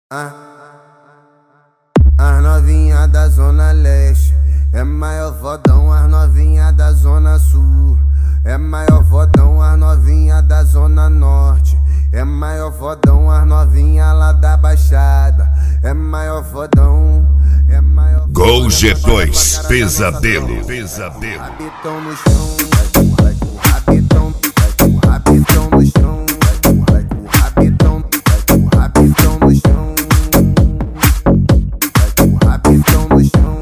As novinha da Zona Leste é maior fodão, as novinha da Zona Sul é maior fodão, as novinha da Zona Norte é maior fodão, as novinha lá da Baixada é maior fodão, é maior fodão. Gol G2, pesadelo. Rabitão no chão, rabitão, rabitão no chão, rabitão, rabitão no chão, rabitão no chão,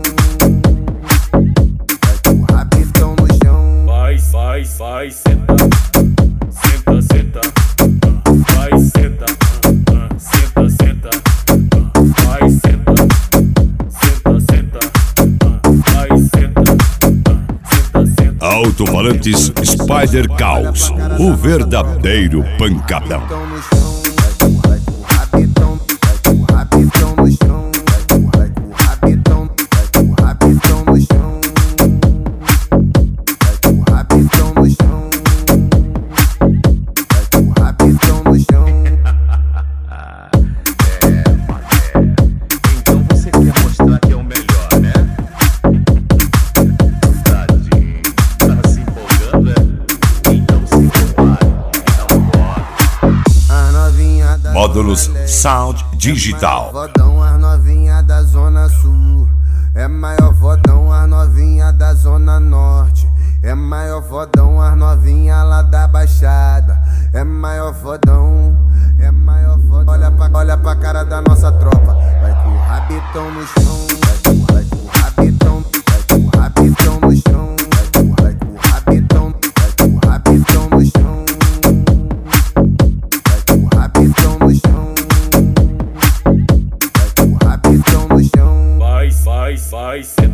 rabitão no chão. Vai, senta, senta, senta, vai, senta, senta, senta, vai, senta, senta, senta, vai, senta, senta, senta. Alto-falantes Spider Caos, o verdadeiro pancadão. Rabitão no chão, rabitão, rabitão no chão, rabitão, rabitão no chão, rabitão no chão, rabitão no chão. Então você quer mostrar que é o melhor, né? Tadinho, tá se empolgando, é? Então se prepare, dá um golpe. As novinha da Módulos Zona Leste Sound Digital. fodão, as novinha da Zona Sul é maior fodão, as novinha da Zona Norte é maior fodão, as novinha lá da Baixada é maior fodão, é maior fodão. Olha pra cara da nossa tropa, vai com o rabitão no chão, vai com o rabitão, vai com o rabitão no chão, vai com o rabitão, vai com o rabitão no chão, vai com o rabitão no chão, vai com o rabitão no chão. Vai, senta.